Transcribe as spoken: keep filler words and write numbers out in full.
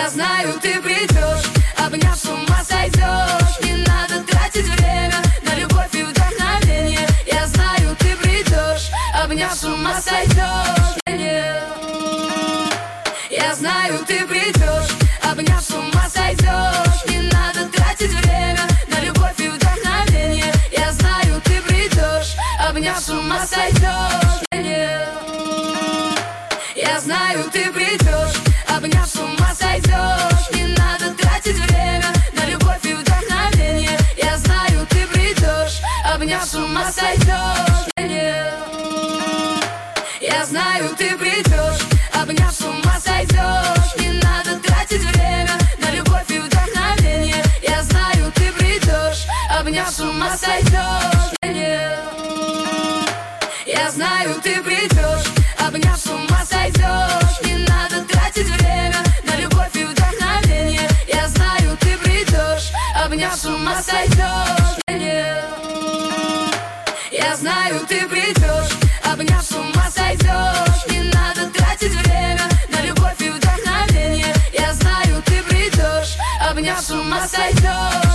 Я знаю, ты придешь, обняв, с ума сойдешь. Не надо тратить время на любовь и вдохновение. Я знаю, ты придешь, обняв, с ума сойдешь. Я знаю, ты придешь, обняв, с ума сойдешь. Не надо тратить время на любовь и вдохновение. Я знаю, ты придешь, обняв, с ума сойдешь. Я знаю, ты придешь, обняв, с ума сойдешь. Не надо тратить время на любовь и вдохновение. Я знаю, ты придешь, обняв, с ума сойдешь. Я знаю, ты придешь, обняв, с ума сойдешь. Не надо тратить время на любовь и вдохновение. Я знаю, ты придешь, обняв, с ума сойдешь. Я знаю, ты придешь, обняв, с ума сойдешь. Не надо тратить время на любовь и вдохновение. Я знаю, ты придешь, обняв, с ума сойдешь. Я знаю, ты придешь, обняв, с ума сойдешь. Не надо тратить время на любовь и вдохновение. Я знаю, ты придешь, обняв, с ума сойдешь.